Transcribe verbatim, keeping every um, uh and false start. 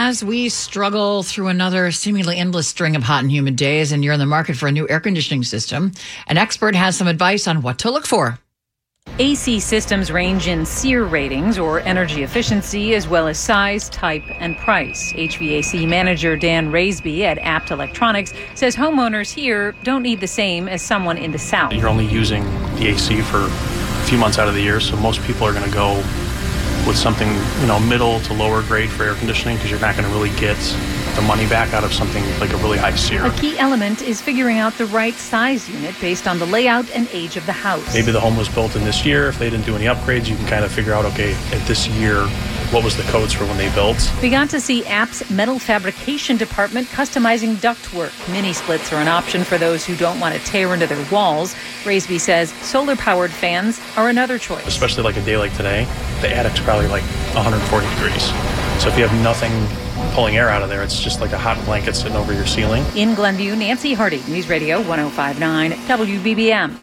As we struggle through another seemingly endless string of hot and humid days, and you're in the market for a new air conditioning system, an expert has some advice on what to look for. A C systems range in SEER ratings, or energy efficiency, as well as size, type, and price. H V A C manager Dan Raisby at Apt Electronics says homeowners here don't need the same as someone in the South. You're only using the A C for a few months out of the year, so most people are going to go with something, you know, middle to lower grade for air conditioning, because you're not going to really get the money back out of something like a really high SEER. A key element is figuring out the right size unit based on the layout and age of the house. Maybe the home was built in this year. If they didn't do any upgrades, you can kind of figure out, okay, at this year, what was the codes for when they built. We got to see Apt's metal fabrication department customizing ductwork. Mini splits are an option for those who don't want to tear into their walls. Raisby says solar-powered fans are another choice. Especially like a day like today, the attic's probably like one hundred forty degrees. So if you have nothing pulling air out of there, it's just like a hot blanket sitting over your ceiling. In Glenview, Nancy Hardy, News Radio one oh five point nine W B B M.